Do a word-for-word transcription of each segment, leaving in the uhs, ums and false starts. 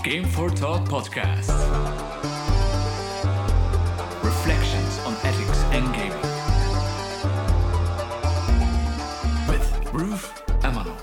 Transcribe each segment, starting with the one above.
Game for Thought podcast. Reflections on ethics and gaming. With Ruth Amano.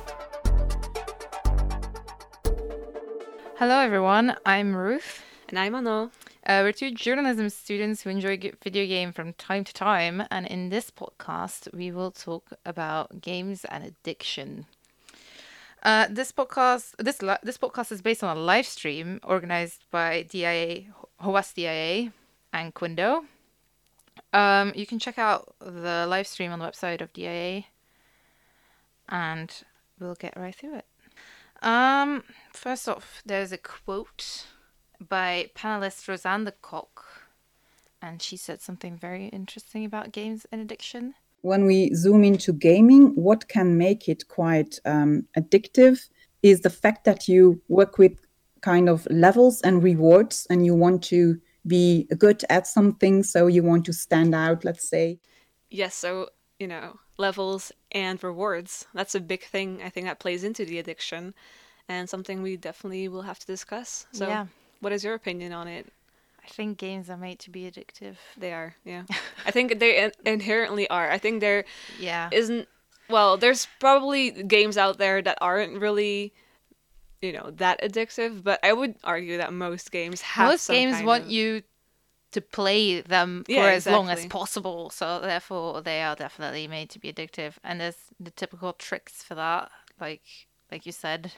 Hello everyone, I'm Ruth. And I'm Ano. Uh, we're two journalism students who enjoy g- video game from time to time, and in this podcast we will talk about games and addiction. Uh, this podcast, this li- this podcast is based on a live stream organized by D I A, H O A S D I A, and Quindo. Um, you can check out the live stream on the website of D I A, and we'll get right through it. Um, first off, there's a quote by panelist Rosanne de Kock, and she said something very interesting about games and addiction. When we zoom into gaming, what can make it quite um, addictive is the fact that you work with kind of levels and rewards, and you want to be good at something, so you want to stand out, let's say. Yes, so, you know, levels and rewards. That's a big thing, I think, that plays into the addiction, and something we definitely will have to discuss. So, Yeah. What is your opinion on it? I think games are made to be addictive. They are, yeah. I think they in- inherently are. I think there Yeah. isn't, well, there's probably games out there that aren't really, you know, that addictive, but I would argue that most games have Most some games kind want of- you to play them for Yeah, as long as exactly. possible, so therefore they are definitely made to be addictive. And there's the typical tricks for that, like like you said.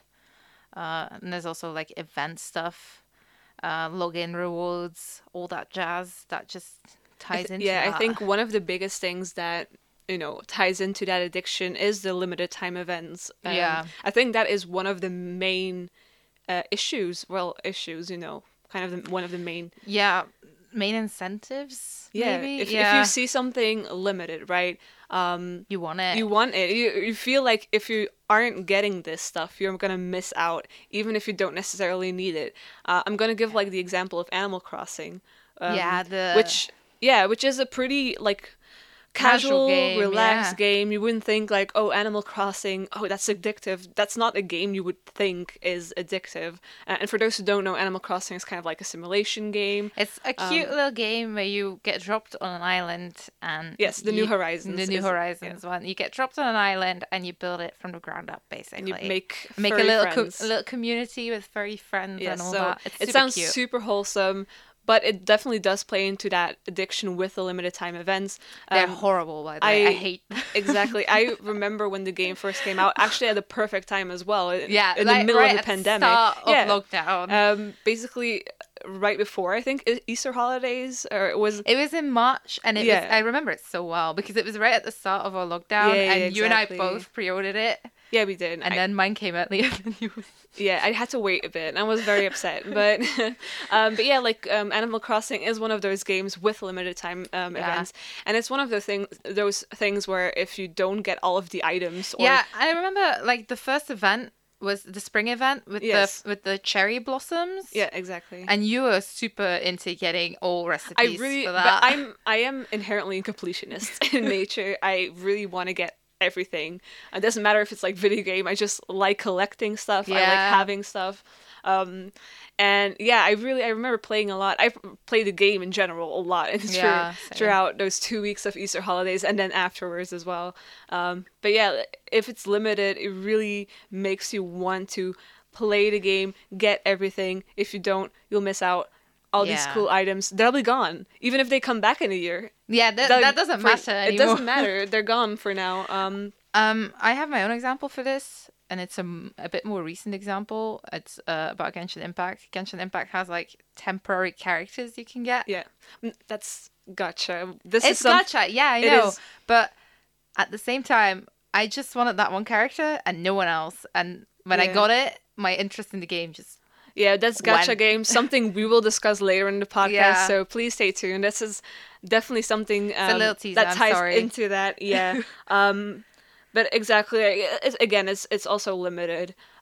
Uh, and there's also like event stuff, uh, login rewards, all that jazz that just I ties th- into yeah, that. I think one of the biggest things that, you know, ties into that addiction is the limited time events. Um, Yeah. I think that is one of the main uh, issues. Well, issues, you know, kind of the, one of the main. Yeah, main incentives. Yeah. maybe? If, yeah. if you see something limited, right? Um, you want it. you want it. You, you feel like if you aren't getting this stuff, you're going to miss out, even if you don't necessarily need it. Uh, I'm going to give like the example of Animal Crossing. Um, Yeah, the- Which, yeah, which is a pretty, like, Casual casual, game, relaxed yeah. game. You wouldn't think like, oh, Animal Crossing, oh, that's addictive. That's not a game you would think is addictive. Uh, and for those who don't know, Animal Crossing is kind of like a simulation game. It's a cute little game where you get dropped on an island and Yes, the New Horizons The New is- Horizons one. You get dropped on an island and you build it from the ground up, basically. And you make make a furry little co- friends. a little community with furry friends Yeah, and all so that. It's it super sounds cute. super wholesome, but it definitely does play into that addiction with the limited time events. They're Um, horrible, by the way. I, I- hate. Exactly. I remember when the game first came out, actually at the perfect time as well. in- yeah, in like, the middle right of the at pandemic. The start of yeah. lockdown. Um, basically, right before I think E- Easter holidays, or it was. It was in March, and it Yeah. was. I remember it so well because it was right at the start of our lockdown, Yeah, yeah, and you and I exactly. both pre-ordered it, Yeah, we did. and I- then mine came out the other news. Yeah, I had to wait a bit, and I was very upset. But, um, but yeah, like um, Animal Crossing is one of those games with limited time um, Yeah. events, and it's one of the things, those things where if you don't get all of the items, or Yeah, I remember like the first event was the spring event with Yes. the with the cherry blossoms. yeah, exactly. And you were super into getting all I recipes really, for but that. I'm, I am inherently a completionist in nature. I really want to get everything. It doesn't matter if it's like video game. I just like collecting stuff. I like Yeah. having stuff. Um, and yeah, I really, I remember playing a lot. I played the game in general a lot, and it's Yeah, true same. throughout those two weeks of Easter holidays, and then afterwards as well. Um, but yeah, if it's limited, it really makes you want to play the game, get everything. If you don't, you'll miss out. All these Yeah. cool items, they'll be gone. Even if they come back in a year. yeah, that, They'll- that doesn't for- matter It anymore. doesn't matter. They're gone for now. Um, Um, I have my own example for this, and it's a, m- a bit more recent example. It's uh, about Genshin Impact. Genshin Impact has like temporary characters you can get. yeah, Mm, that's gotcha. This is It's some, gacha, yeah, I it know. is. But at the same time, I just wanted that one character and no one else. And when I Yeah. got it, my interest in the game just Yeah, that's gacha When- games. Something we will discuss later in the podcast. Yeah. So please stay tuned. This is definitely something um, a little teaser, that I'm ties sorry. into that. Yeah. um, but exactly, it's, again, it's it's also limited.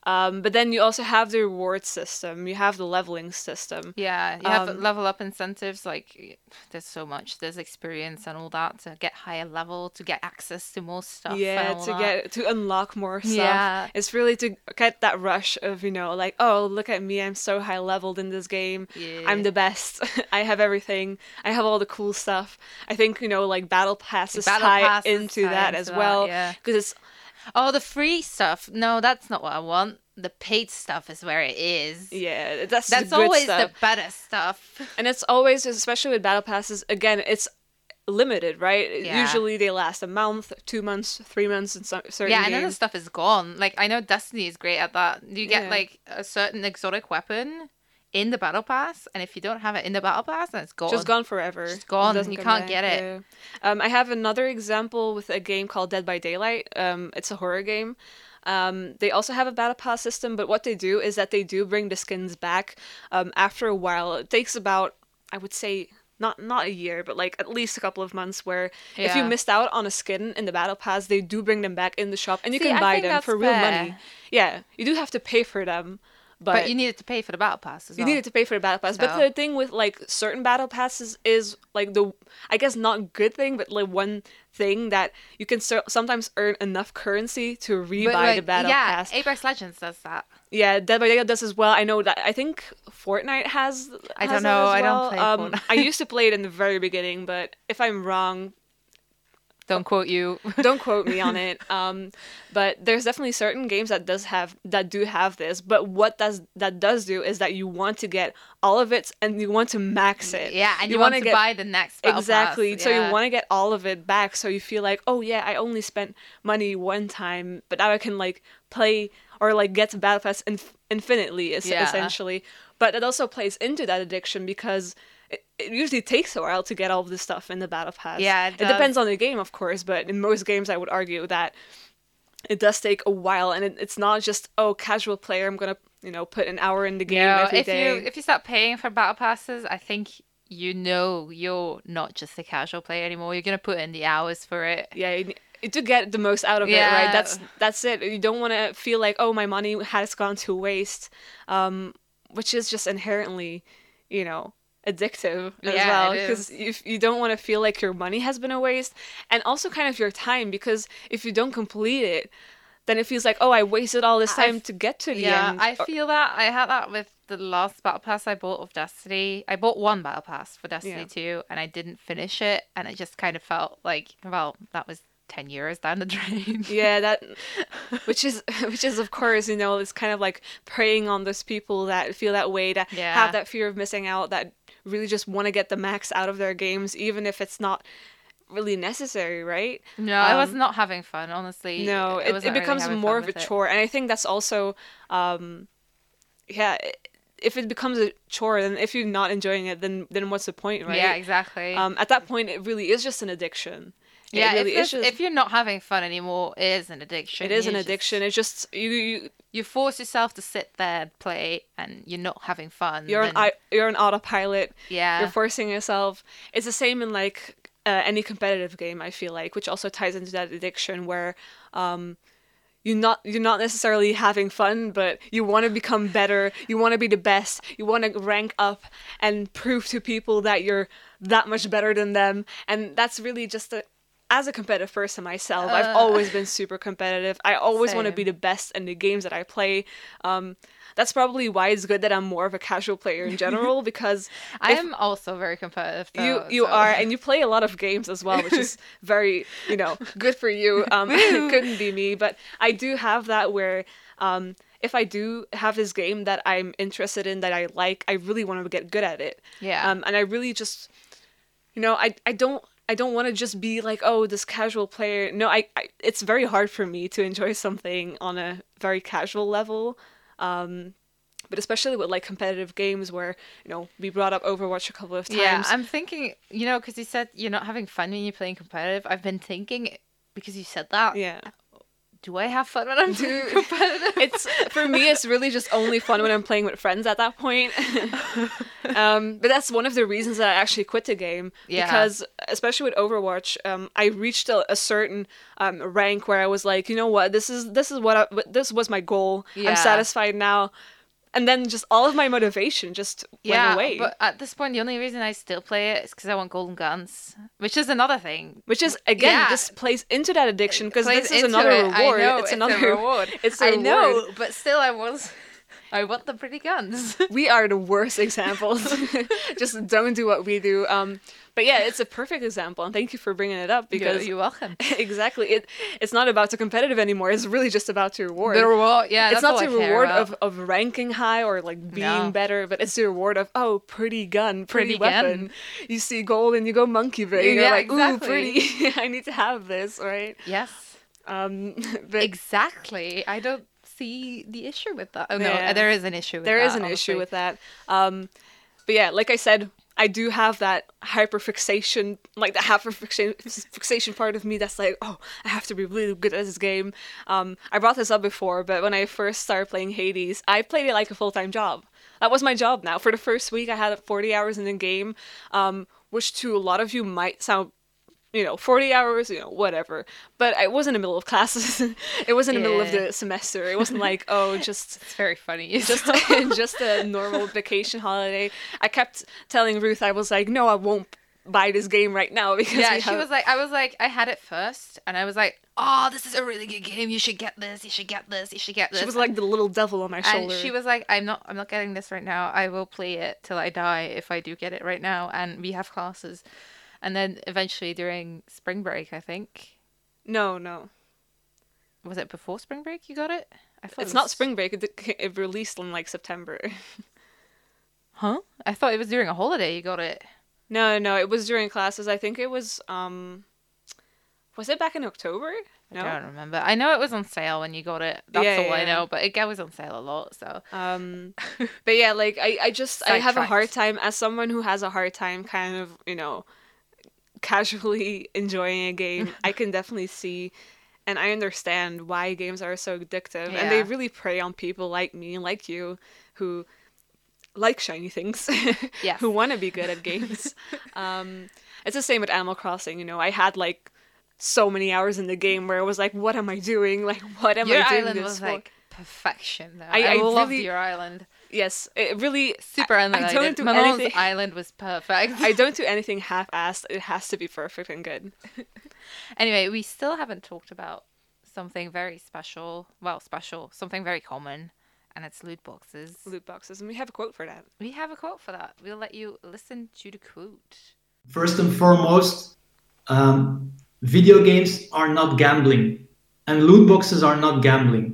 Um, but then you also have the reward system. You have the leveling system. Yeah, you have Um, level up incentives. Like, there's so much. There's experience and all that to get higher level, to get access to more stuff. Yeah, and all to that. get to unlock more stuff. Yeah. It's really to get that rush of, you know, like, oh, look at me, I'm so high leveled in this game. Yeah. I'm the best. I have everything. I have all the cool stuff. I think, you know, like battle passes Battle tie Pass is into tied that into as that, well. yeah. Because it's Oh, the free stuff. No, that's not what I want. The paid stuff is where it is. yeah, that's That's the good always stuff. the better stuff. And it's always, especially with battle passes, again, it's limited, right? Yeah. Usually they last a month, two months, three months in some certain Yeah, and then the games. stuff is gone. Like, I know Destiny is great at that. You get, Yeah. like, a certain exotic weapon in the battle pass, and if you don't have it in the battle pass, then it's gone. Just gone forever. Just gone. It doesn't You come can't back. get it. Yeah. Um, I have another example with a game called Dead by Daylight. Um, it's a horror game. Um, they also have a battle pass system, but what they do is that they do bring the skins back um, after a while. It takes about, I would say, not not a year, but like at least a couple of months. Where if you Yeah. missed out on a skin in the battle pass, they do bring them back in the shop, and you See, can I buy think them that's for real fair. money. Yeah, you do have to pay for them, but, But you needed to pay for the battle pass as you well. needed to pay for the battle pass. But So- the thing with like certain battle passes is like the, I guess not good thing, but like one thing that you can cer- sometimes earn enough currency to rebuy But, like, the battle yeah, pass. Apex Legends does that. Yeah, Dead by Daylight does as well. I know that. I think Fortnite has. I has don't it know, as I don't well. play um, Fortnite. I used to play it in the very beginning, but if I'm wrong, Don't quote you. don't quote me on it. Um, but there's definitely certain games that does have that do have this. But what does that does do is that you want to get all of it and you want to max it. Yeah, and you, want wanna to buy the next battle Exactly. pass. So yeah. you want to get all of it back, so you feel like, oh yeah, I only spent money one time, but now I can like play or like get to battle pass inf- infinitely, es- Yeah. essentially. But it also plays into that addiction because it, it usually takes a while to get all of this stuff in the battle pass. Yeah, it it depends does. on the game, of course, but in most games, I would argue that it does take a while, and it, it's not just, oh, casual player, I'm gonna you know put an hour in the game No, every if day. you if you start paying for battle passes, I think you know you're not just a casual player anymore. You're gonna put in the hours for it. Yeah, you, you to get the most out of it, Yeah. right? That's that's it. You don't want to feel like, oh, my money has gone to waste, um, which is just inherently, you know, addictive as Yeah, well. it Because you you don't want to feel like your money has been a waste, and also kind of your time. Because if you don't complete it, then it feels like, oh, I wasted all this I time f- to get to the Yeah, end. I Or- feel that. I had that with the last battle pass I bought of Destiny. I bought one battle pass for Destiny Yeah. two, and I didn't finish it, and it just kind of felt like, well, that was ten years down the drain. Yeah, that, which is, which is of course, you know, it's kind of like preying on those people that feel that way, that Yeah. have that fear of missing out, that really just want to get the max out of their games, even if it's not really necessary, right? No, I was Um, not having fun, honestly. No, I it, wasn't it really becomes having more fun of a with it. chore, and I think that's also, um, yeah. If it becomes a chore, then if you're not enjoying it, then then what's the point, right? Yeah, exactly. Um, at that point, it really is just an addiction. It yeah, really if, is it's- just. if you're not having fun anymore, it is an addiction. It is You an just- addiction. It's just you. you You force yourself to sit there and play, and you're not having fun. You're an then- I, you're an autopilot. Yeah. You're forcing yourself. It's the same in like uh, any competitive game, I feel like, which also ties into that addiction where um you're not you're not necessarily having fun, but you want to become better. You want to be the best. You want to rank up and prove to people that you're that much better than them. And that's really just a as a competitive person myself, I've Uh. always been super competitive. I always want to Same. be the best in the games that I play. Um, that's probably why it's good that I'm more of a casual player in general, because I if am also very competitive. you though, you so- are, and you play a lot of games as well, which is very, you know, good for you. Um, it couldn't be me, but I do have that where um, if I do have this game that I'm interested in, that I like, I really want to get good at it. Yeah. Um, and I really just, you know, I I don't. I don't want to just be like, oh, this casual player. No, I, I it's very hard for me to enjoy something on a very casual level. Um, but especially with like competitive games where, you know, we brought up Overwatch a couple of times. Yeah, I'm thinking, you know, because you said you're not having fun when you're playing competitive. I've been thinking, because you said that, yeah. do I have fun when I'm doing competitive? It's for me. It's really just only fun when I'm playing with friends at that point. um, but that's one of the reasons that I actually quit the game. Yeah. Because especially with Overwatch, um, I reached a, a certain um, rank where I was like, you know what, this is this is what I, this was my goal. Yeah. I'm satisfied now. And then just all of my motivation just Yeah, went away. but at this point, the only reason I still play it is because I want golden guns, which is another thing. Which is, again, Yeah. this plays into that addiction because Plays this is into another it. I reward. know, it's, it's another a reward. It's a I reward. know, but still, I was. I want the pretty guns. We are the worst examples. Just don't do what we do. Um, but yeah, it's a perfect example, and thank you for bringing it up because you're, you're welcome. exactly, it it's not about the competitive anymore. It's really just about the reward. The reward, yeah, it's that's all not I the care reward about. of, of ranking high or like being No. better, but it's the reward of oh, pretty gun, pretty, Pretty weapon. gun. You see gold and you go monkey brain. You're Yeah, like, exactly. ooh, pretty. I need to have this, right? Yes, Um, but exactly. I don't see the issue with that. Oh no, Yeah. there is an issue with There that. is an honestly. issue with that. Um, but yeah, like I said, I do have that hyperfixation, like the hyperfixation fixation part of me that's like, oh, I have to be really good at this game. Um, I brought this up before, but when I first started playing Hades, I played it like a full-time job. That was my job now. For the first week, I had forty hours in the game, um, which to a lot of you might sound, you know, forty hours, you know, whatever. But I was in the middle of classes. It was in the middle of Yeah. the semester. It wasn't like, oh, just It's very funny. just just a normal vacation holiday. I kept telling Ruth, I was like, no, I won't buy this game right now because yeah, we she have- was like, I was like, I had it first, and I was like, oh, this is a really good game. You should get this. You should get this. You should get this. she was like the little devil on my and shoulder. she was like, I'm not, I'm not getting this right now. I will play it till I die if I do get it right now. And we have classes, and then eventually during spring break, I think, no, no, was it before spring break you got it? I thought it's it not was- spring break. It, it released in like September. Huh? I thought it was during a holiday you got it. No, no, it was during classes. I think it was. Um, was it back in October? No. I don't remember. I know it was on sale when you got it. That's Yeah, all I yeah. know. But it was on sale a lot, so Um, but yeah, like I, I just I have a Sidetracked. hard time as someone who has a hard time kind of you know casually enjoying a game. I can definitely see, and I understand why games are so addictive, and they Yeah. really prey on people like me and like you who like shiny things, Yes. who want to be good at games. um, it's the same with Animal Crossing. You know, I had like so many hours in the game where I was like, what am I doing? Like, what am your I doing island this was for? like perfection. Though. I- I, I loved really- your island. Yes, it really Super I, I unrelated. don't do Manon's anything. island was perfect. I don't do anything half-assed. It has to be perfect and good. Anyway, we still haven't talked about something very special. Well, special. Something very common, and it's loot boxes. Loot boxes, and we have a quote for that. We have a quote for that. We'll let you listen to the quote. First and foremost, um, video games are not gambling, and loot boxes are not gambling.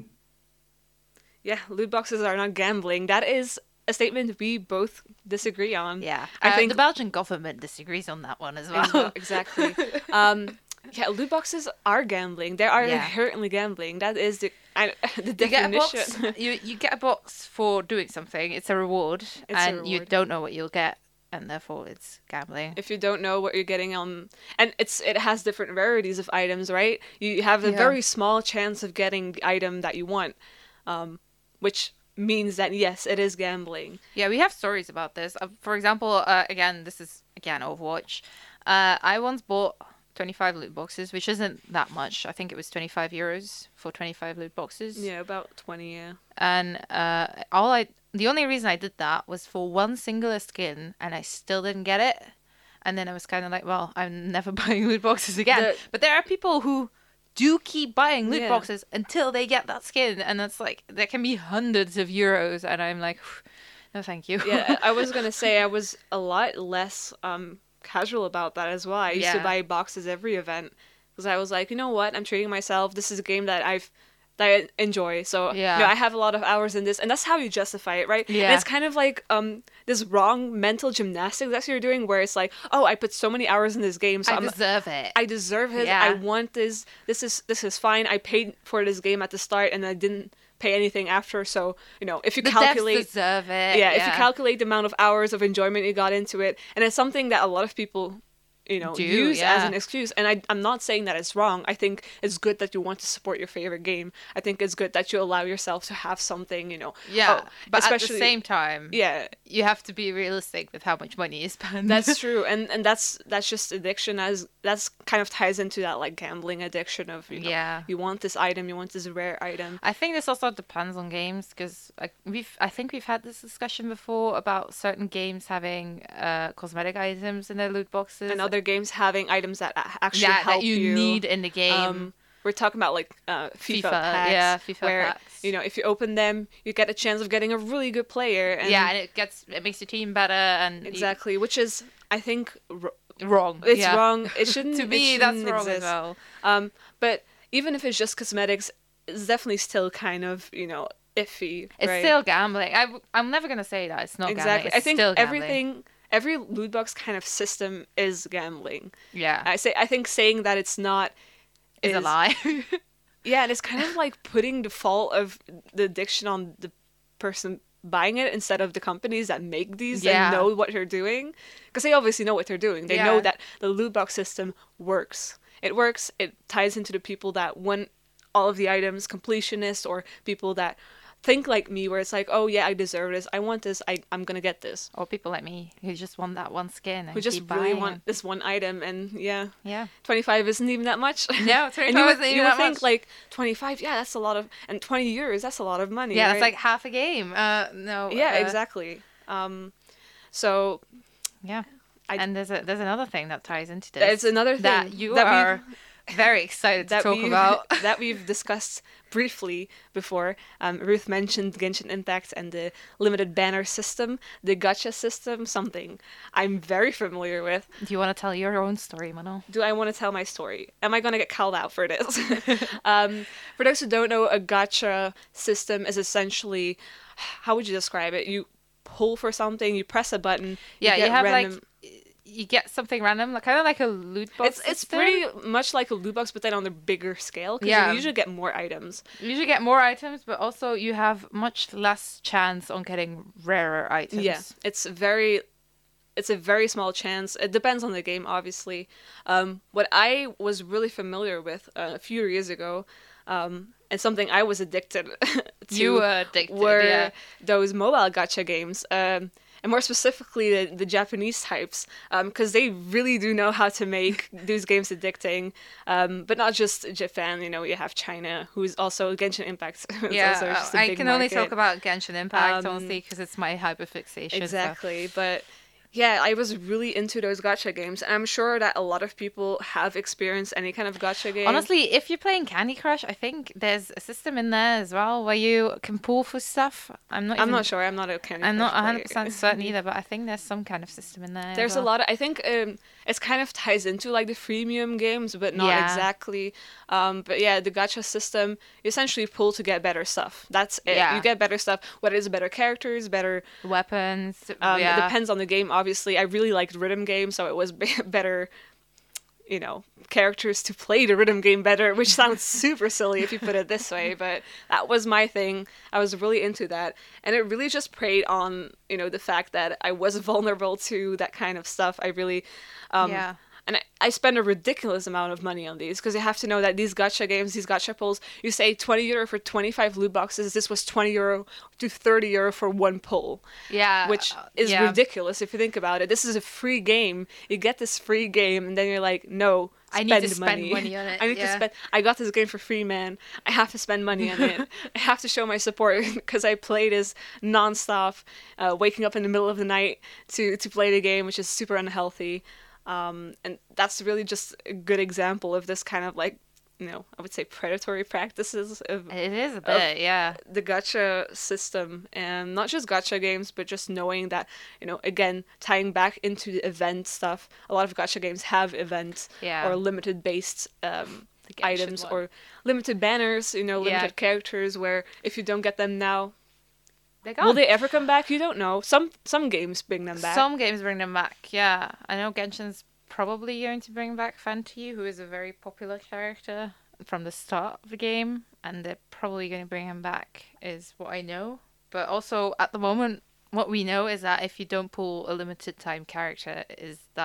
Yeah, loot boxes are not gambling. That is a statement we both disagree on. Yeah, I uh, think the Belgian government disagrees on that one as Ex- well. exactly. um, yeah, loot boxes are gambling. They are Yeah. inherently gambling. That is the I, the You get a definition. box. You you get a box for doing something. It's a reward, a and you reward. don't know what you'll get, and therefore it's gambling. If you don't know what you're getting, um, and it's it has different rarities of items, right? You have a Yeah. very small chance of getting the item that you want, um, which means that yes, it is gambling. Yeah, we have stories about this. Uh, for example, uh, again, this is again Overwatch. Uh, I once bought twenty-five loot boxes, which isn't that much. I think it was twenty-five euros for twenty-five loot boxes. Yeah, about twenty. Yeah. And uh, all I, the only reason I did that was for one singular skin, and I still didn't get it. And then I was kind of like, well, I'm never buying loot boxes again. The- But there are people who do keep buying loot Yeah. boxes until they get that skin, and that's like there can be hundreds of euros, and I'm like, no, thank you. Yeah, I I was gonna say I was a lot less um casual about that as well. I used to Yeah. buy boxes every event because I was like, you know what, I'm treating myself. This is a game that I've that I enjoy. So Yeah. you know, I have a lot of hours in this, and that's how you justify it, right? Yeah. And it's kind of like um this wrong mental gymnastics that you're doing, where it's like, oh, I put so many hours in this game, so I I'm, deserve it. I deserve it. Yeah. I want this. This is this is fine. I paid for this game at the start, and I didn't pay anything after. So you know, if you the calculate. devs deserve it. yeah, if you calculate the amount of hours of enjoyment you got into it, and it's something that a lot of people, you know, Do, use as yeah. an excuse. And I, I'm not saying that it's wrong. I think it's good that you want to support your favorite game. I think it's good that you allow yourself to have something, you know. Yeah, oh, but at the especially- same time, Yeah, you have to be realistic with how much money you spend. that's true. And and that's that's just addiction, as that's kind of ties into that like gambling addiction of, you know, Yeah. you want this item, you want this rare item. I think this also depends on games because like, we've I think we've had this discussion before about certain games having uh, cosmetic items in their loot boxes And other games having items that a- actually yeah, help that you, need in the game. Um, we're talking about like uh, FIFA, FIFA, packs, yeah, FIFA where packs. you know if you open them, you get a chance of getting a really good player. And yeah, and it gets it makes your team better and you- exactly, which is I think r- wrong. it's yeah. wrong. It shouldn't. To it me, that's shouldn't wrong as exist. well. Um, but even if it's just cosmetics, it's definitely still kind of you know iffy. It's right? still gambling. I I'm never gonna say that it's not exactly. gambling. It's I think still gambling. everything. Every loot box kind of system is gambling. Yeah, I say I think saying that it's not is a lie. Yeah, and it's kind of like putting the fault of the addiction on the person buying it instead of the companies that make these Yeah. and know what they're doing. Because they obviously know what they're doing. They Yeah. know that the loot box system works. It works. It ties into the people that want all of the items, completionists or people that think like me, where it's like, oh yeah, I deserve this. I want this. I, I'm going to get this. Or people like me who just want that one skin and Who just keep really buying want it. this one item. And yeah, Yeah. twenty-five isn't even that much. No, and twenty-five you would, isn't even you would that think much. like twenty-five, yeah, that's a lot of, and twenty years, that's a lot of money. Yeah, right? it's like half a game. Uh, no. Yeah, uh, exactly. Um, so Yeah. I- and there's a there's another thing that ties into this. it's another thing that you that we've- are very excited to that talk we've, about. that we've discussed briefly before. Um, Ruth mentioned Genshin Impact and the limited banner system, the gacha system, something I'm very familiar with. Do you want to tell your own story, Mano? Do I want to tell my story? Am I going to get called out for this? um, for those who don't know, a gacha system is essentially, how would you describe it? You pull for something, you press a button, Yeah, you, get have random... like you get something random, like kind of like a loot box. It's it's system. pretty much like a loot box, but then on a bigger scale. Because Yeah. you usually get more items. You usually get more items, but also you have much less chance on getting rarer items. Yeah, it's very, it's a very small chance. It depends on the game, obviously. Um, what I was really familiar with uh, a few years ago, um, and something I was addicted to, You were addicted, were yeah. those mobile gacha games. Um, and more specifically, the, the Japanese types, because they really do know how to make these games addicting. Um, but not just Japan, you know, you have China, who's also Genshin Impact. is Yeah, also just a I big can only market. talk about Genshin Impact, Um, honestly, because it's my hyperfixation. so- Exactly, but yeah, I was really into those gacha games, and I'm sure that a lot of people have experienced any kind of gacha game. Honestly, if you're playing Candy Crush, I think there's a system in there as well where you can pull for stuff. I'm not. I'm even, not sure. I'm not a Candy I'm not Crush one hundred player. percent certain either, but I think there's some kind of system in there. as There's a well. lot of. I think um, it's kind of ties into like the freemium games, but not Yeah. exactly. Um, but yeah, the gacha system, you essentially pull to get better stuff. That's it. Yeah. You get better stuff. Whether it's better characters, better. weapons. Um, yeah. It depends on the game. Obviously, I really liked rhythm games, so it was be- better. You know, characters to play the rhythm game better, which sounds super silly if you put it this way, but that was my thing. I was really into that. And it really just preyed on, you know, the fact that I was vulnerable to that kind of stuff. I really, um, Yeah. and I, I spend a ridiculous amount of money on these because you have to know that these gacha games, these gacha pulls, you say twenty euro for twenty-five loot boxes. This was twenty euro to thirty euro for one pull. Yeah, Which uh, is yeah. ridiculous if you think about it. This is a free game. You get this free game, and then you're like, no, I spend need to spend money. money on it, I need to yeah. spend. I got this game for free, man. I have to spend money on it. I have to show my support because I play this nonstop, uh, waking up in the middle of the night to to play the game, which is super unhealthy. Um, and that's really just a good example of this kind of like, you know, I would say predatory practices of It is a bit, yeah. the gacha system, and not just gacha games, but just knowing that, you know, again, tying back into the event stuff, a lot of gacha games have event Yeah. or limited based um, The Genshin items one. or limited banners, you know, limited Yeah. characters where if you don't get them now, They're will gone. they ever come back? You don't know. Some some games bring them back. Some games bring them back, yeah. I know Genshin's probably going to bring back Fenty, who is a very popular character from the start of the game, and they're probably going to bring him back, is what I know. But also, at the moment, what we know is that if you don't pull a limited time character, is that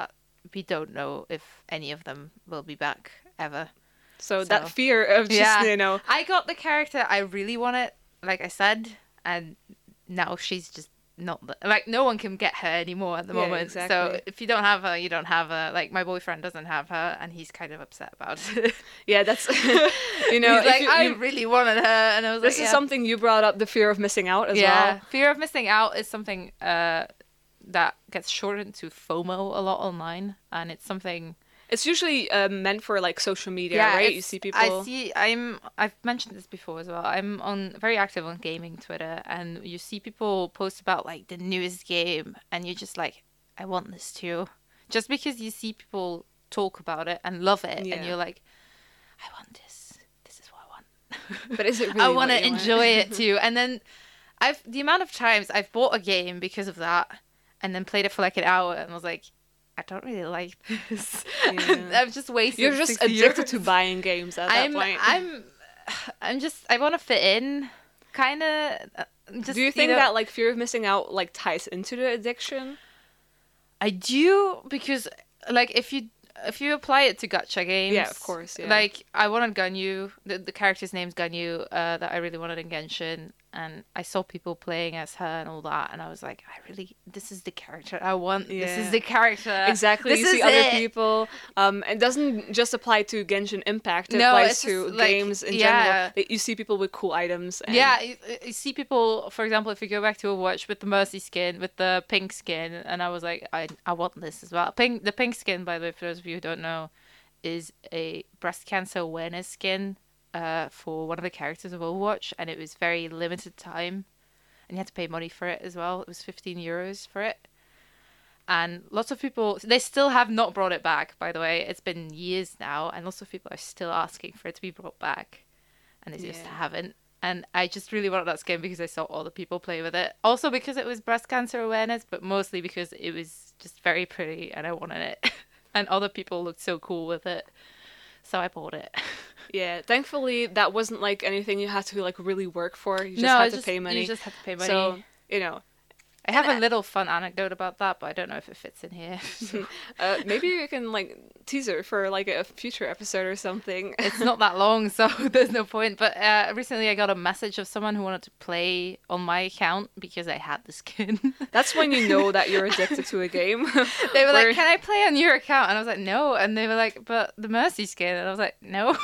we don't know if any of them will be back ever. So, So- that fear of just, yeah, you know, I got the character I really wanted, like I said, and now she's just not the, like no one can get her anymore at the Yeah, moment. So exactly. if you don't have her, you don't have her. Like my boyfriend doesn't have her, and he's kind of upset about it. yeah, that's, you know, he's if like, you- I you- really wanted her, and I was this like, is yeah. something you brought up, the fear of missing out as yeah, well. fear of missing out is something uh that gets shortened to FOMO a lot online, and it's something. It's usually um, meant for like social media, right? You it's- see people. I see. I'm. I've mentioned this before as well. I'm on very active on gaming Twitter, and you see people post about like the newest game, and you're just like, I want this too. Just because you see people talk about it and love it, Yeah. and you're like, I want this. This is what I want. But is it really I what want to you want? enjoy it too. And then, I've the amount of times I've bought a game because of that, and then played it for like an hour, and was like, I don't really like this. Yeah. I've just wasted. You're just sixty addicted euros. to buying games at I'm, that point. I'm, I'm just. I want to fit in, kind of. Just. Do you think know, that like fear of missing out like ties into the addiction? I do because, like, if you if you apply it to gacha games, Yeah, of course, yeah. Like, I wanted Ganyu. The, the character's name's Ganyu. Uh, that I really wanted in Genshin, and I saw people playing as her and all that, and I was like, I really, this is the character I want. This Yeah. is the character. Exactly. This You is see other it. people. Um, it doesn't just apply to Genshin Impact. It No, applies it's to just, like, games in yeah. general. That You see people with cool items. And Yeah, you, you see people, for example, if you go back to Overwatch with the Mercy skin, with the pink skin, and I was like, I I want this as well. Pink, the pink skin, by the way, for those of you who don't know, is a breast cancer awareness skin uh, for one of the characters of Overwatch, and it was very limited time, and you had to pay money for it as well. It was fifteen euros for it. And lots of people, they still have not brought it back, by the way. It's been years now, and lots of people are still asking for it to be brought back, and they just Yeah. haven't. And I just really wanted that skin because I saw all the people play with it. Also because it was breast cancer awareness, but mostly because it was just very pretty and I wanted it. And other people looked so cool with it. So I bought it. Yeah. Thankfully, that wasn't like anything you had to like really work for. You just no, had it's to just, pay money. you just had to pay money. So you know, I have a little fun anecdote about that, but I don't know if it fits in here. uh, maybe you can like teaser for like a future episode or something. It's not that long, so there's no point. But uh, recently I got a message of someone who wanted to play on my account because I had the skin. That's when you know that you're addicted to a game. They were Where- like, can I play on your account? And I was like, no. And they were like, but the Mercy skin. And I was like, no.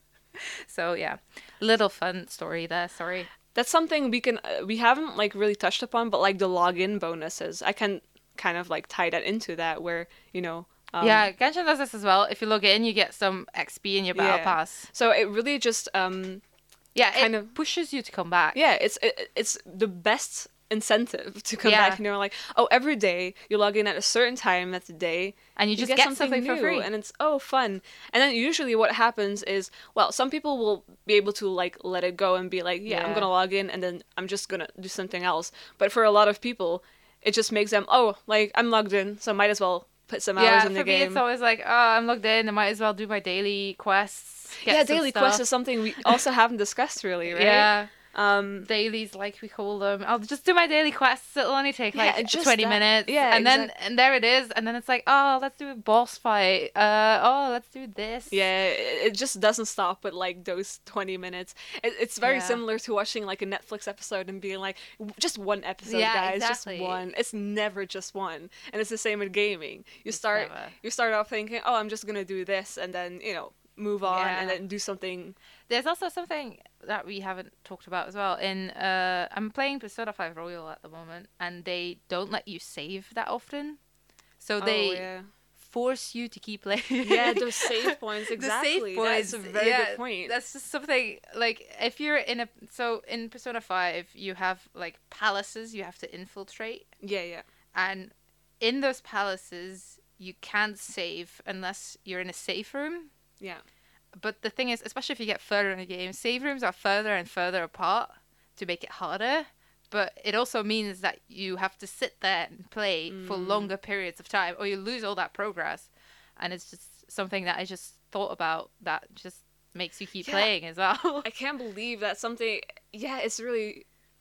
So yeah, little fun story there. Sorry. That's something we can uh, we haven't like really touched upon, but like the login bonuses, I can kind of like tie that into that where you know. Um, Yeah, Genshin does this as well. If you log in, you get some X P in your battle Yeah. pass. So it really just um Yeah, Kind it of- pushes you to come back. yeah, it's it, it's the best incentive to come Yeah. back. You know, like oh, every day you log in at a certain time at the day. And you just get, something, for new, free. and it's oh fun. And then usually what happens is well, some people will be able to like let it go and be like yeah, I'm Yeah. gonna log in and then I'm just gonna do something else. But for a lot of people, it just makes them oh like I'm logged in, so I might as well put some hours yeah, in for the me, game. it's always like, oh, I'm logged in. I might as well do my daily quests. Get Yeah, some daily stuff. quest is something we also haven't discussed really, right? Yeah. Um, Dailies, like we call them. I'll just do my daily quests. It'll only take Yeah, like just twenty that. minutes. Yeah, and then exact- and there it is. And then it's like, oh, let's do a boss fight. Uh, oh, let's do this. yeah, it it just doesn't stop with like those twenty minutes. It, it's very Yeah. similar to watching like a Netflix episode and being like, "W- just one episode, Yeah, guys, exactly. just one. It's never just one. And it's the same with gaming. You start, never. you start off thinking, oh, I'm just gonna do this, and then you know move on Yeah. and then do something. There's also something that we haven't talked about as well. In uh, I'm playing Persona five Royal at the moment, and they don't let you save that often, so they oh yeah, force you to keep playing. yeah, those save points The exactly. save points. That's a very yeah, good point. That's just something like if you're in a so in Persona five you have like palaces you have to infiltrate, Yeah, yeah. and in those palaces you can't save unless you're in a safe room. Yeah. But the thing is, especially if you get further in the game, save rooms are further and further apart to make it harder. But it also means that you have to sit there and play for Mm. longer periods of time, or you lose all that progress. And it's just something that I just thought about that just makes you keep Yeah. playing as well. I can't believe that something. Yeah, it's really.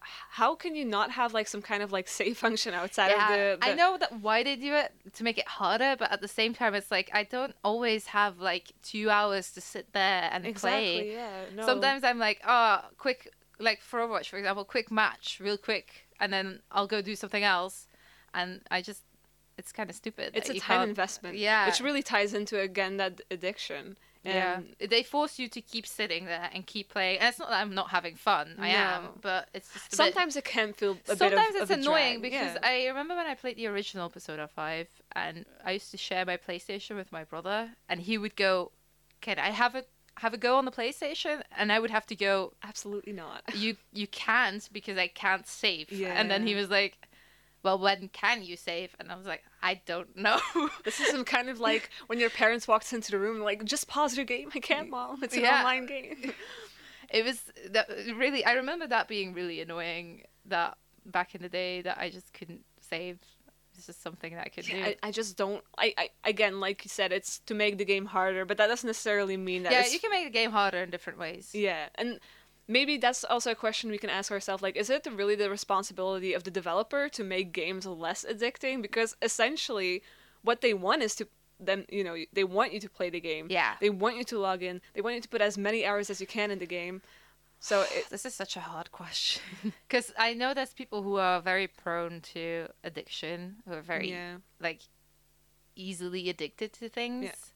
how can you not have like some kind of like save function outside Yeah, of the, the I know that why they do it to make it harder, but at the same time, it's like I don't always have like two hours to sit there and exactly play. yeah no Sometimes I'm like, oh, quick, like for Overwatch, for example, quick match, real quick, and then I'll go do something else, and I just, it's kind of stupid. it's that a you time can't- investment, Yeah, which really ties into again that addiction. yeah. And They force you to keep sitting there and keep playing. And it's not that I'm not having fun. I am, No. but it's just a bit- sometimes it can feel a bit of Sometimes of it's a annoying drag, because yeah. I remember when I played the original Persona five, and I used to share my PlayStation with my brother, and he would go, "Can I have a have a go on the PlayStation?" And I would have to go, Absolutely not. "You you can't because I can't save." And then he Yeah. was like, "Well, when can you save?" And I was like, "I don't know." This is some kind of like when your parents walked into the room and like, just pause your game. I can't, mom. It's an Yeah. online game. It was that really. I remember that being really annoying. That back in the day, that I just couldn't save. It's just something that I could do. I, I just don't. I, I again, like you said, it's to make the game harder, but that doesn't necessarily mean that. Yeah, it's, you can make the game harder in different ways. Yeah, and maybe that's also a question we can ask ourselves. Like, is it really the responsibility of the developer to make games less addicting? Because essentially, what they want is to them. You know, they want you to play the game. Yeah. They want you to log in. They want you to put as many hours as you can in the game. So it, This is such a hard question because I know there's people who are very prone to addiction, who are very yeah. like easily addicted to things.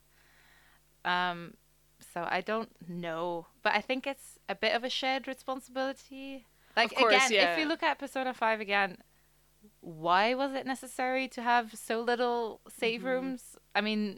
Um, so I don't know, but I think it's a bit of a shared responsibility. Like Of course, again, yeah. if you look at Persona five again, why was it necessary to have so little save Mm-hmm. rooms? I mean,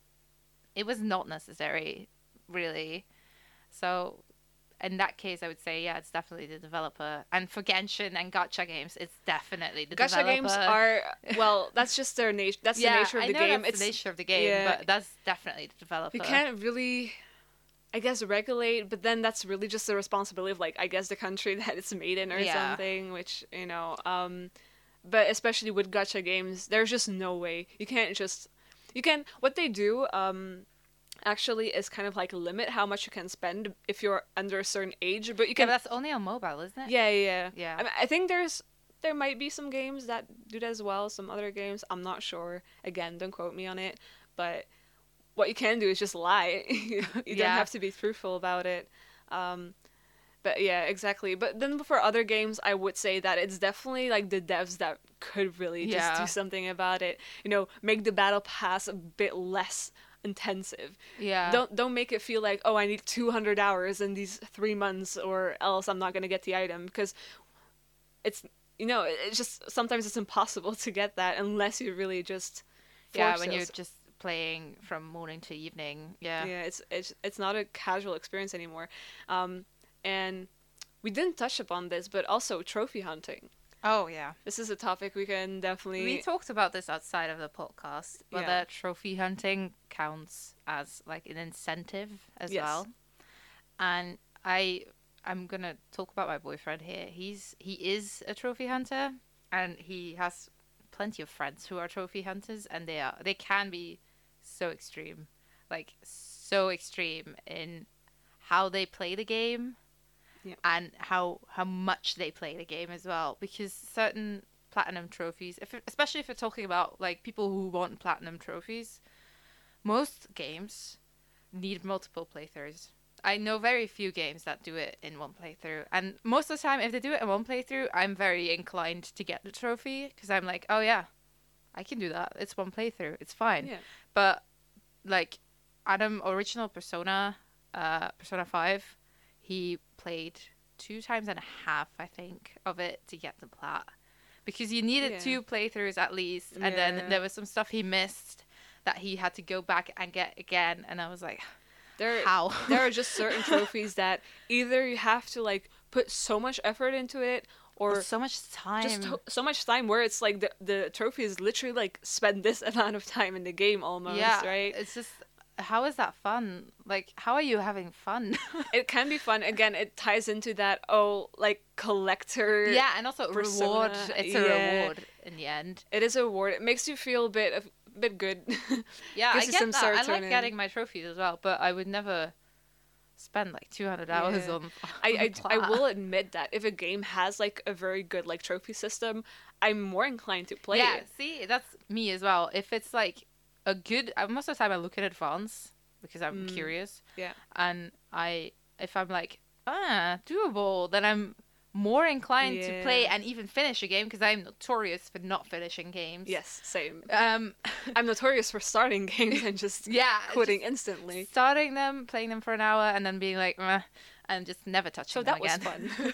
it was not necessary, really. So in that case, I would say, yeah, it's definitely the developer. And for Genshin and gacha games, it's definitely the Gacha developer. games are well. That's just their nature. That's yeah, the nature of I the know game. That's It's the nature of the game, yeah. but that's definitely the developer. you can't really, I guess, regulate. But then that's really just the responsibility of like I guess the country that it's made in or Yeah. something. Which you know, um, but especially with gacha games, there's just no way you can't just you can what they do. Um, actually is kind of like limit how much you can spend if you're under a certain age, but you Yeah, can but that's only on mobile, isn't it? Yeah, yeah, yeah. Yeah. I, mean, I think there's there might be some games that do that as well. Some other games, I'm not sure. Again, don't quote me on it. But what you can do is just lie. you don't Yeah. have to be truthful about it. Um, but yeah, exactly. But then for other games, I would say that it's definitely like the devs that could really just Yeah. do something about it. You know, make the battle pass a bit less intensive. Yeah. Don't don't make it feel like, oh, I need two hundred hours in these three months or else I'm not going to get the item, because it's you know, it- it's just sometimes it's impossible to get that unless you really just yeah, force when you're those- just playing from morning to evening. Yeah. yeah, it's it's it's not a casual experience anymore. Um and we didn't touch upon this, but also trophy hunting. Oh, yeah. This is a topic we can definitely We talked about this outside of the podcast, whether Yeah. trophy hunting counts as like an incentive as Yes. well. And I I'm gonna talk about my boyfriend here. He's he is a trophy hunter, and he has plenty of friends who are trophy hunters, and they are they can be so extreme, like so extreme in how they play the game. Yeah. And how how much they play the game as well, because certain platinum trophies, if especially if you're talking about like people who want platinum trophies, most games need multiple playthroughs. I know very few games that do it in one playthrough, and most of the time, if they do it in one playthrough, I'm very inclined to get the trophy because I'm like, oh yeah, I can do that. It's one playthrough. It's fine. Yeah. But like Adam, original Persona, uh, Persona five, he played two times and a half, I think, of it to get the plat. Because you needed Yeah. two playthroughs at least, and Yeah. then there was some stuff he missed that he had to go back and get again, and I was like, There, how? there are just certain trophies that either you have to like put so much effort into it, or so much time. just to- so much time where it's like the the trophy is literally like spend this amount of time in the game almost, yeah, right? it's just, how is that fun? Like, how are you having fun? It can be fun. Again, it ties into that oh like collector. yeah, and also Persona, reward. It's a yeah. reward in the end. It is a reward. It makes you feel a bit of bit good. Yeah, Gives I you get some that. I like serotonin. getting my trophies as well, but I would never spend like two hundred hours Yeah. on. I, on I, I Plat. will admit that if a game has like a very good like trophy system, I'm more inclined to play Yeah, it. see, that's me as well. If it's like a good, uh, most of the time I look in advance because I'm Mm. curious, Yeah. and I, if I'm like, ah, doable, then I'm more inclined to play Yeah. and even finish a game because I'm notorious for not finishing games. Yes, same. Um, I'm notorious for starting games and just yeah, quitting just instantly. starting them, playing them for an hour, and then being like, meh, and just never touching So them that was again. fun.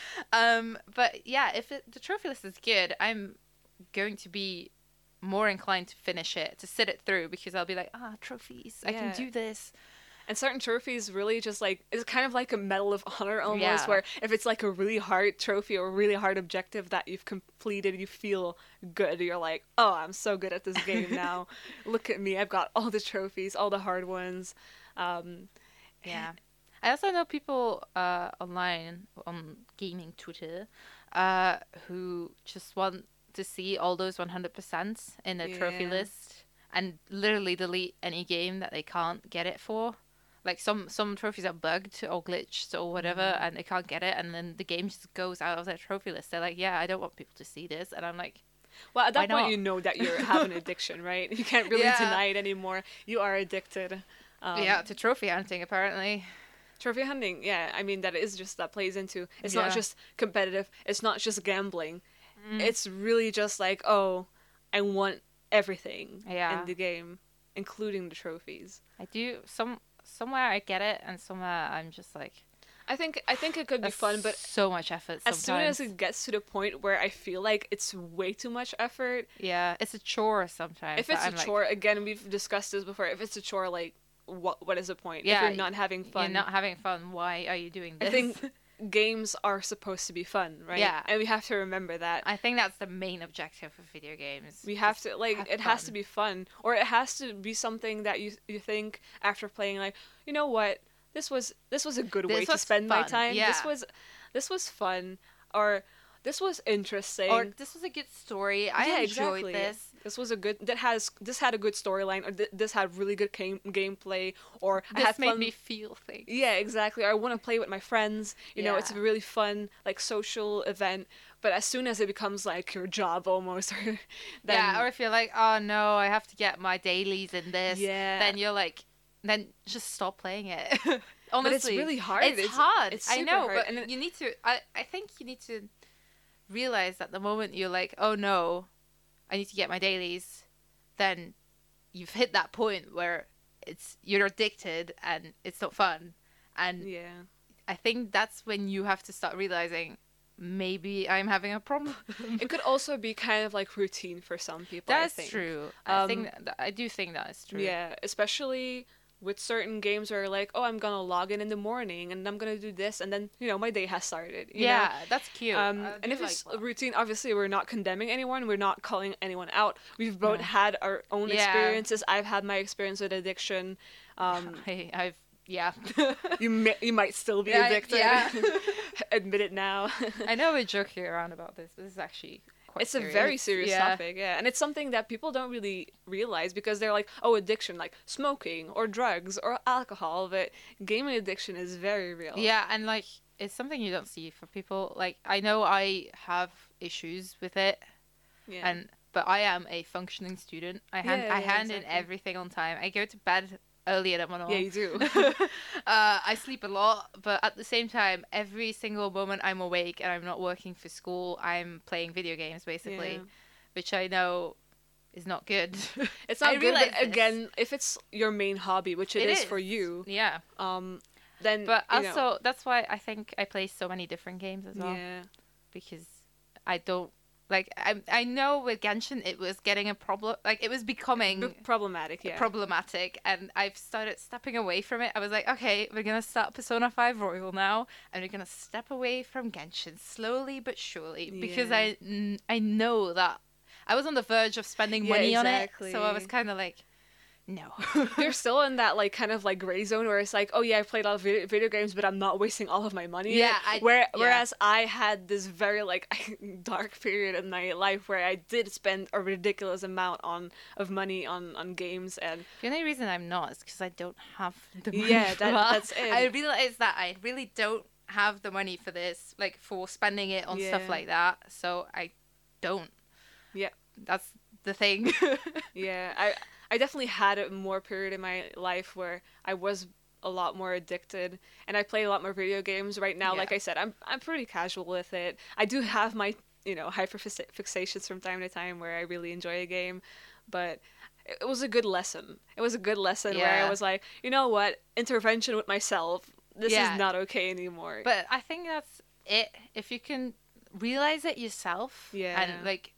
um, but yeah, if it, the trophy list is good, I'm going to be more inclined to finish it, to sit it through, because I'll be like, ah, trophies, I Yeah. can do this. And certain trophies really just like, it's kind of like a medal of honor almost, Yeah. where if it's like a really hard trophy or a really hard objective that you've completed, you feel good. You're like, oh, I'm so good at this game now. Look at me, I've got all the trophies, all the hard ones. Um, Yeah. I also know people uh, online on gaming Twitter uh, who just want to see all those one hundred percent in their trophy Yeah. list and literally delete any game that they can't get it for. Like some some trophies are bugged or glitched or whatever, Mm. and they can't get it, and then the game just goes out of their trophy list. They're like, "Yeah, I don't want people to see this," and I'm like, well, at that Why point, not? you know that you have an addiction, right? You can't really Yeah. deny it anymore. You are addicted. Um, "Yeah, to trophy hunting apparently." Trophy hunting, yeah, I mean, that is just, that plays into, it's not Yeah. just competitive, it's not just gambling. Mm. It's really just like, oh, I want everything Yeah. in the game, including the trophies. I do some somewhere I get it, and somewhere I'm just like, I think I think it could be that's fun, but so much effort. as soon as sometimes. it gets to the point where I feel like it's way too much effort, Yeah, it's a chore sometimes. if that it's a I'm like, chore, again, we've discussed this before, if it's a chore, like, what what is the point? Yeah, if you're not having fun. You're not having fun. Why are you doing this? I think games are supposed to be fun, right? Yeah. And we have to remember that. I think that's the main objective of video games. We have Just to like have it has to fun. be fun, or it has to be something that you you think after playing, like, you know what, this was this was a good way This to was spend my fun, time. This yeah. was this was fun, or this was interesting. Or this was a good story. I Yeah, enjoyed exactly. this. This was a good that has this had a good storyline, or th- this had really good game gameplay, or I This had made fun. me feel things. Yeah, exactly. Or I want to play with my friends. You know, it's a Yeah. really fun, like, social event. But as soon as it becomes like your job almost, or then Yeah, or if you're like, oh no, I have to get my dailies in this. Yeah. Then you're like, then just stop playing it. Honestly, But it's really hard. It's, It's- hard. it's I super know, hard. but And it- you need to. I I think you need to realize that the moment you're like, oh no, I need to get my dailies, then you've hit that point where it's you're addicted and it's not fun. And yeah. I think that's when you have to start realizing maybe I'm having a problem. It could also be kind of like routine for some people. I That's think. true. I Um, think that, I do think that is true. Yeah, especially with certain games where like, oh, I'm gonna log in in the morning and I'm gonna do this, and then, you know, my day has started. You know? Yeah, that's cute. Um, I and do if like it's a that. routine, obviously we're not condemning anyone. We're not calling anyone out. We've both No. had our own Yeah. experiences. I've had my experience with addiction. Um, I, I've yeah. you may, you might still be Yeah, addicted. yeah. Admit it now. I know we're joking around about this, but this is actually quite It's a serious. very serious Yeah. topic, yeah, and it's something that people don't really realize because they're like, oh, addiction, like smoking or drugs or alcohol, but gaming addiction is very real. Yeah, and like it's something you don't see for people. Like I know I have issues with it, yeah. and but I am a functioning student. I hand Yeah, I yeah, hand in exactly. everything on time. I go to bed earlier than normal. yeah, you do. uh, I sleep a lot, but at the same time, every single moment I'm awake and I'm not working for school, I'm playing video games basically, Yeah. which I know is not good. It's I not good, realize but this. again, if it's your main hobby, which It it is, is. for you, Yeah, um, then but you know, also that's why I think I play so many different games as well, yeah, because I don't like. I I know with Genshin it was getting a problem, like it was becoming. B- problematic, yeah. problematic, and I've started stepping away from it. I was like, okay, we're gonna start Persona five Royal now, and we're gonna step away from Genshin slowly but surely, because Yeah. I n- I know that I was on the verge of spending Yeah, money on it, exactly. so I was kind of like, No. You're still in that like kind of like gray zone where it's like, oh yeah, I played a lot of video, video games, but I'm not wasting all of my money. Yeah, in it. I- Where, yeah. Whereas I had this very like dark period in my life where I did spend a ridiculous amount on of money on on games, and The only reason I'm not is because I don't have the money. Yeah, for that- that's it. I realize that I really don't have the money for this, like for spending it on stuff Yeah. like that. So I don't. yeah. That's the thing. Yeah, I I definitely had a more period in my life where I was a lot more addicted, and I play a lot more video games. Right now, Yeah. like I said, I'm I'm pretty casual with it. I do have my, you know, hyper fixations from time to time where I really enjoy a game, but it it was a good lesson. It was a good lesson where I Yeah. was like, you know what, intervention with myself. This Yeah. is not okay anymore. But I think that's it. If you can realize it yourself Yeah. and like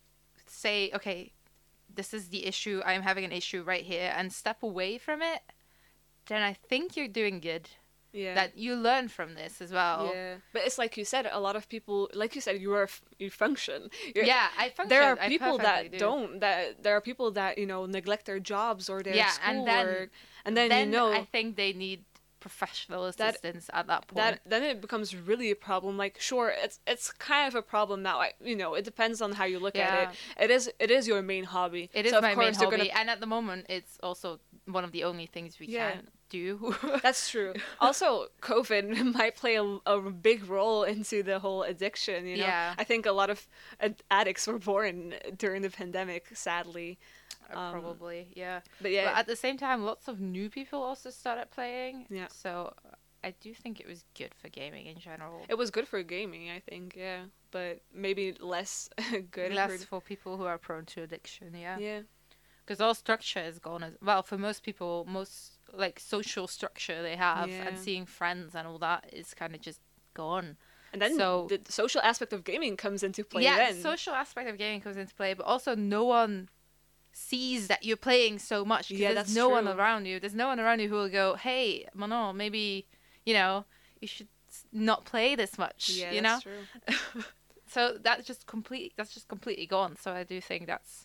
say, okay, this is the issue, I'm having an issue right here, and step away from it, then I think you're doing good. yeah. That you learn from this as well. Yeah, but it's like you said, a lot of people, like you said, you are you function. You're, Yeah, I function. there are I people perfectly that do. don't. That there are people that you know neglect their jobs or their Yeah, schoolwork, and then- and then, then you know I think they need professional That- assistance at that point. that then it becomes really a problem. Like, sure, it's it's kind of a problem now. I, you know, it depends on how you look Yeah. at it. It is it is your main hobby. it is so of my main course you're hobby, gonna- and at the moment, it's also one of the only things we Yeah. can do. That's true. Also, COVID might play a, a big role into the whole addiction. You know, Yeah. I think a lot of ad- addicts were born during the pandemic, sadly. Um, Probably, yeah. But yeah, But at the same time, lots of new people also started playing. Yeah. So I do think it was good for gaming in general. it was good for gaming, I think. Yeah, but maybe less good Less for for people who are prone to addiction, yeah. yeah. Because all structure is gone as well. For most people, most like social structure they have Yeah. and seeing friends and all that is kind of just gone. And then So- the social aspect of gaming comes into play. yeah, then. the social aspect of gaming comes into play, but also no one sees that you're playing so much. 'Cause Yeah, there's that's no one true. around you. There's no one around you who will go, "Hey, Manon, maybe you know you should s- not play this much." yeah, you that's know. true. So that's just complete. That's just completely gone. So I do think that's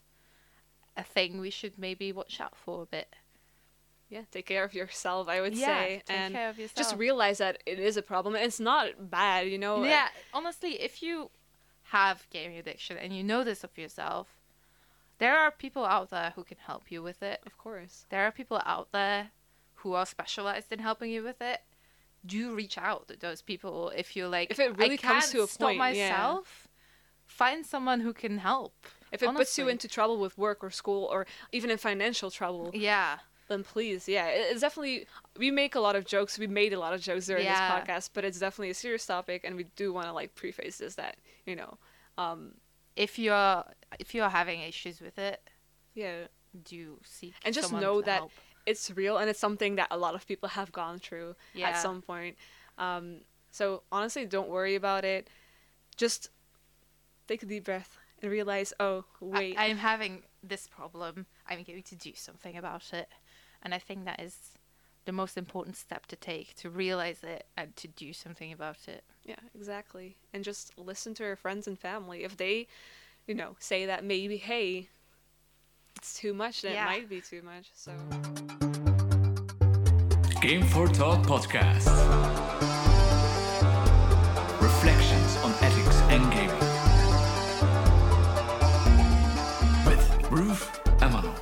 a thing we should maybe watch out for a bit. Yeah, take care of yourself, I would Yeah, say, take and care of yourself. just realize that it is a problem. And it's not bad, you know. Yeah, honestly, if you have gaming addiction and you know this of yourself, there are people out there who can help you with it. Of course. There are people out there who are specialized in helping you with it. Do reach out to those people if you're like, If it really I comes can't to a stop point, yeah. myself. Find someone who can help. If it puts you honestly. into trouble with work or school or even in financial trouble, Yeah, then please, yeah, it- it's definitely. We make a lot of jokes. We made a lot of jokes during Yeah. this podcast, but it's definitely a serious topic, and we do want to like preface this that you know, um, if you're if you're having issues with it, yeah, do seek and just someone know to that help. it's real and it's something that a lot of people have gone through Yeah. at some point. Um, so honestly, don't worry about it. Just take a deep breath and realize, oh wait, I, I'm having this problem. I'm going to do something about it. And I think that is the most important step to take, to realize it and to do something about it. yeah, exactly. And just listen to your friends and family. If they, you know, say that maybe, hey, it's too much, then Yeah. it might be too much. So Game for Thought Podcast. Reflections on ethics and gaming. With Ruth and Manon.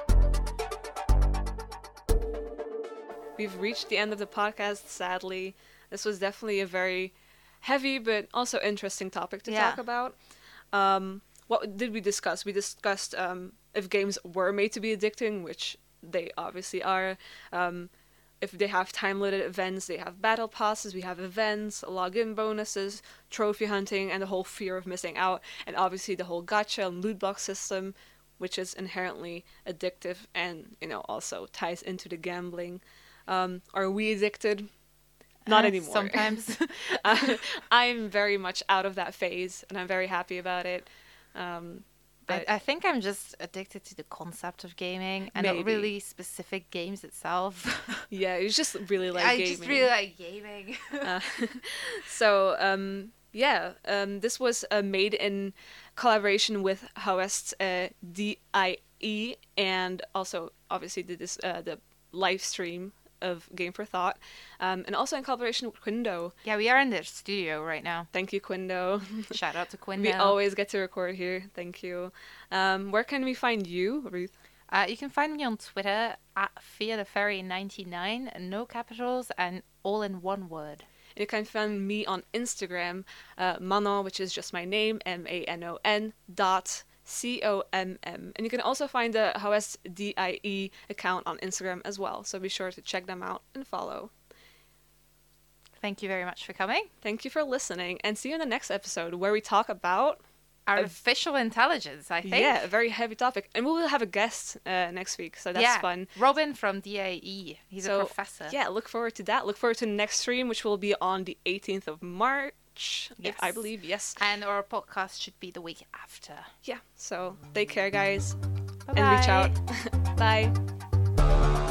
we've reached the end of the podcast, sadly. This was definitely a very heavy but also interesting topic to Yeah. talk about. Um, what did we discuss? We discussed um, if games were made to be addicting, which they obviously are. Um, if they have time-limited events, they have battle passes, we have events, login bonuses, trophy hunting, and the whole fear of missing out, and obviously the whole gacha and loot box system, which is inherently addictive and, you know, also ties into the gambling. Um, are we addicted? Not Uh, anymore. Sometimes. Uh, I'm very much out of that phase, and I'm very happy about it. Um, I, but I think I'm just addicted to the concept of gaming and Maybe. not really specific games itself. yeah, you just really like I gaming. just really like gaming. Uh, so um, Yeah, um, this was uh, made in collaboration with Howest uh, D I E, and also obviously did this uh, the live stream of Game for Thought, um, and also in collaboration with Quindo. Yeah, we are in their studio right now. Thank you, Quindo. Shout out to Quindo. We always get to record here. Thank you. Um, where can we find you, Ruth? Uh, you can find me on Twitter at Fear the Fairy ninety-nine, no capitals and all in one word. You can find me on Instagram, uh, Manon, which is just my name, M A N O N dot C O M M. And you can also find the Howest D I E account on Instagram as well, so be sure to check them out and follow. Thank you very much for coming. Thank you for listening, and see you in the next episode where we talk about Artificial intelligence, I think. Yeah, a very heavy topic. And we will have a guest uh, next week, so that's yeah. fun. Robin from D I E. He's so, a professor. Yeah, look forward to that. Look forward to the next stream, which will be on the eighteenth of March, yes. if I believe. Yes. And our podcast should be the week after. Yeah, so take care, guys. Bye-bye. And reach out. Bye.